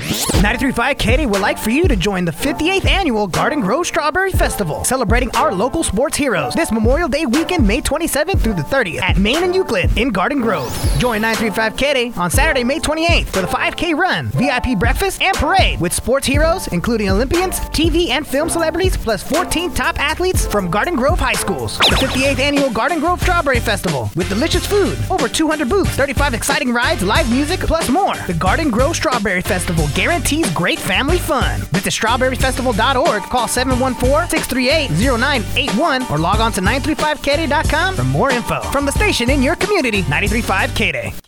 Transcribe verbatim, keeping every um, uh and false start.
ninety-three point five K D would like for you to join the fifty-eighth Annual Garden Grove Strawberry Festival, celebrating our local sports heroes this Memorial Day weekend, May twenty-seventh through the thirtieth at Main and Euclid in Garden Grove. Join ninety-three point five K D on Saturday, May twenty-eighth for the five K run, V I P breakfast, and parade with sports heroes, including Olympians, T V and film celebrities, plus fourteen top athletes from Garden Grove high schools. The fifty-eighth Annual Garden Grove Strawberry Festival with delicious food, over two hundred booths, thirty-five exciting rides, live music, plus more. The Garden Grove Strawberry Festival guarantees great family fun. Visit strawberry festival dot org, call seven one four, six three eight, zero nine eight one, or log on to nine three five K D dot com for more info. From the station in your community, ninety-three point five K D.